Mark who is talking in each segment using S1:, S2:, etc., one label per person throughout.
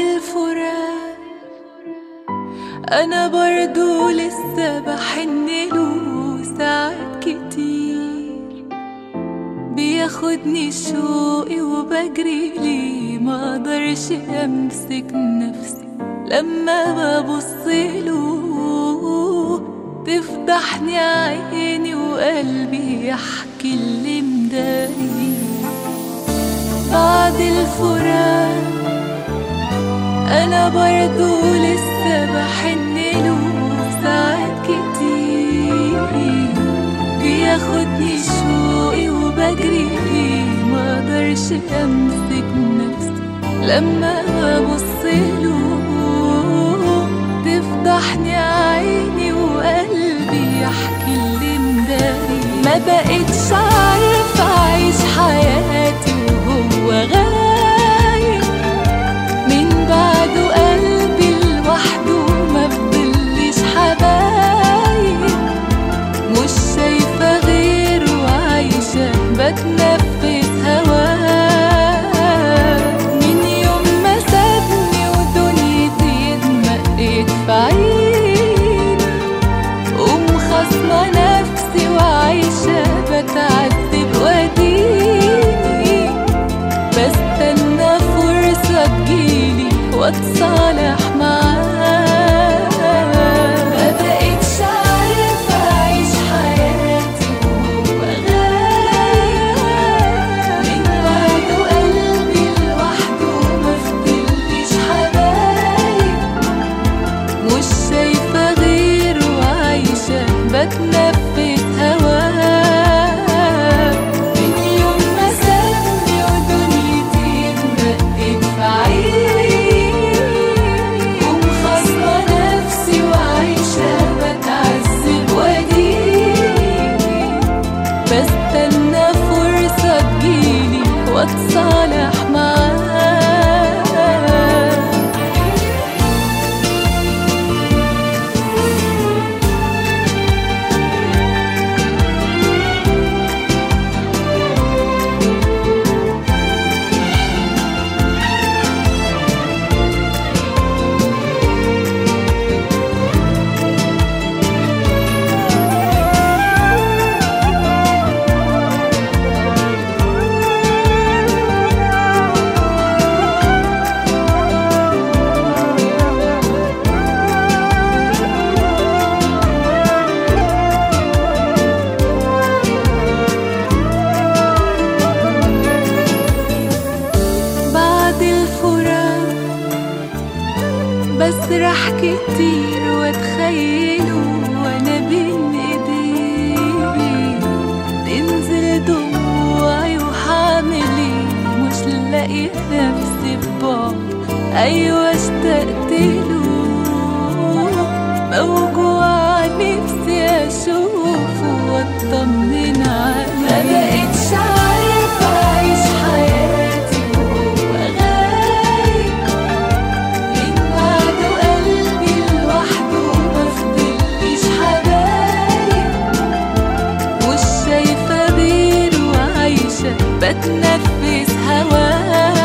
S1: الفراق أنا برضو لسه بحنله ساعات كتير، بياخدني شوقي وبجري ليه ما اقدرش امسك نفسي لما ببصله، تفتحني عيني وقلبي يحكي اللي مداري. بعد الفراق أنا برضو لسه بحنله ساعات كتير، بياخدني شوقي وبجري ما اقدرش امسك نفسي لما ببصله، تفتحني عيني وقلبي يحكي اللي مداري. ما بقتش عارفة أعيش حياتي وهو غايب، من بعده قلبي لوحده ما فضليش حبايب، مش شايفة غيره عايشة بتنفس هواه. من يوم ما سابني ودنيتي اتمقت في عيني، ومخاصمة نفسي وعايشة بتعذب واديني، بستنى فرصة تجيلي واتصالح معاه. ما بقتش عارفة أعيش حياتي وهو غايب، من بعده قلبي لوحده ما فضليش حبايب، مش شايفة غيره عايشة بتنفس هواه. من يوم ما سابني ودنيتي اتمقت في عيني، ومخاصمة نفسي وعايشة بتعذب واديني، بستنى فرصة تجيلي واتصالح معاه. بسرح كتير واتخيله وانا بين ايديه، تنزل دموعي وحاملي مش لاقي نفسي ببعد. ايوه اشتقتله موجوع نفسي اشوفه واطمن عليه. ما بقتش عارفة اعيش حياتي وهو غايب، من بعده قلبي لوحده ما فضليش حبايب، مش شايفة غيره عايشة بتنفس هواه.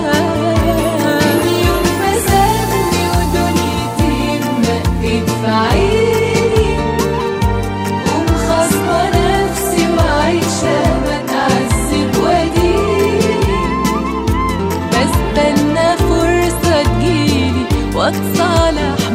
S1: من يوم ما سابني ودنيتي اتمقت في عيني، ومخاصمة نفسي وعايشة بتعذب واديني، بستنى فرصة تجيلي واتصالح